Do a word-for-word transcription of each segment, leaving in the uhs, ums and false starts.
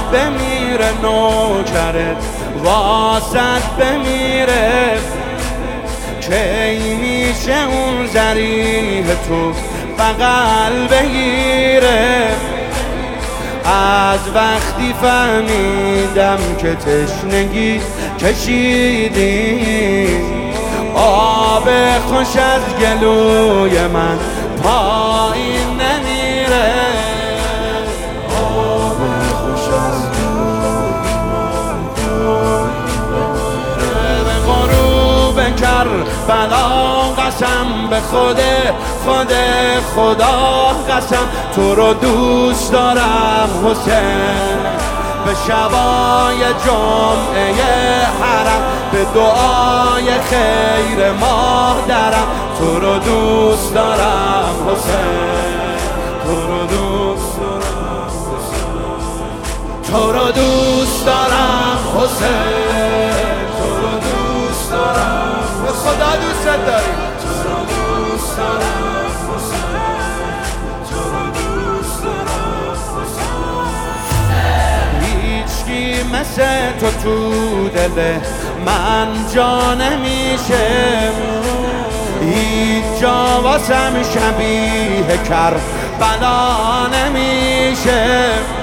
بمیره، نوکرت واسط بمیره. کی میشه اون ذریح تو بغل بگیره؟ از وقتی فهمیدم که تشنگی کشیدی، آب خوش از گلوی من پایین نمیره. آب خوش از گلوی من پایین نمیره. به غروب کربلا قسم، به خود خود خدا قسم، تو رو دوست دارم حسین. به شبای جمعه حرم، به دعای خیر مادرم، تو رو دوست دارم حسین. تو رو دوست دارم حسین. تو رو دوست دارم حسین. تو رو دوست دارم، به خدا دوست داری. تو رو دوست دارم حسین. تو رو دوست دارم حسین. هیچکی مثل تو تو دل من جا نمیشه، هیچ جا واسم شبیه کربلا نمیشه.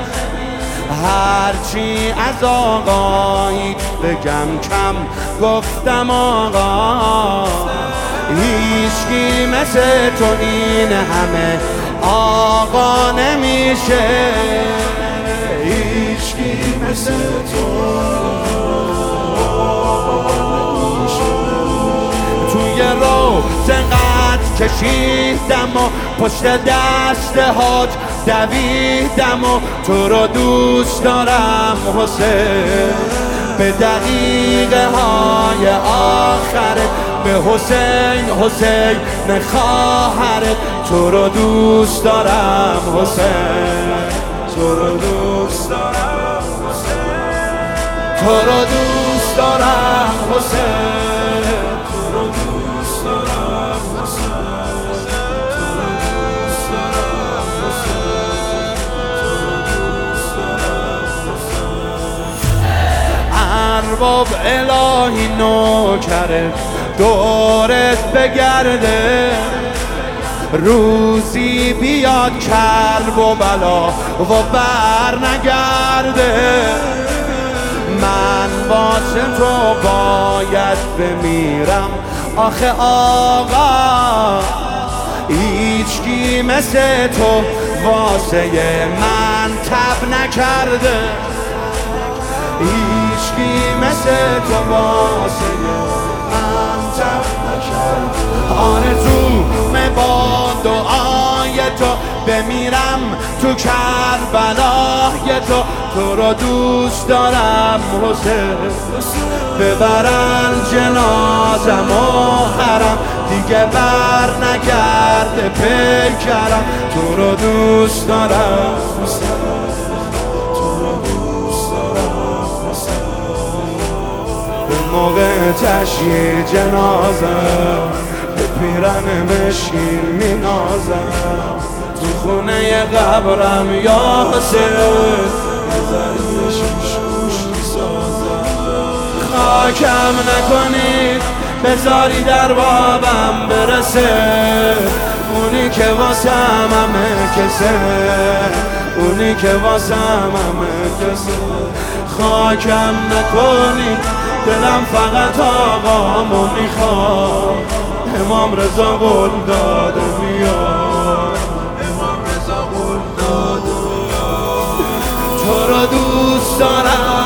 هرچی از آقایی بگم کم گفتم آقا، هیچکی مثل تو این همه آقا نمیشه. هیچکی مثل تو توی روز قد کشیدم و پشت دست هات دویدم و تو رو دوست دارم حسین. به دقیقه های آخره به حسین حسین خواهرت، تو رو دوست دارم حسین. تو رو دوست دارم حسین. تو رو دوست دارم حسین. تو رو دوست دارم حسین. تو رو دوست دارم حسین. تو رو دوست دارم حسین. ارباب الهی نوکرت دورت بگرده، روزی بیاد کرب و بلا و بر نگرده. من واسه تو باید بمیرم آخه آقا، هیچکی مثل تو واسه من تب نکرده. هیچکی مثل تو واسه من تب نکرده. آرزومه با دعای تو بمیرم تو کربلای تو، تو رو دوست دارم حسین. ببرن جنازم و حرم، دیگه بر نگرده پیکرم، تو رو دوست دارم حسین. تو رو دوست دارم حسین. به موقع تشییع جنازم به پیرن بشین مینازم، تو خونه قبرم یا حسین نظرش شوش میسازم. خاکم نکنید بذاری در بابم برسه، اونی که واسم همه کسه، اونی که واسم همه کسه. خاکم نکنید دلم فقط آقامو میخواد، امام رضا قول داده میاد. امام رضا قول داده میاد. تو رو دوست دارم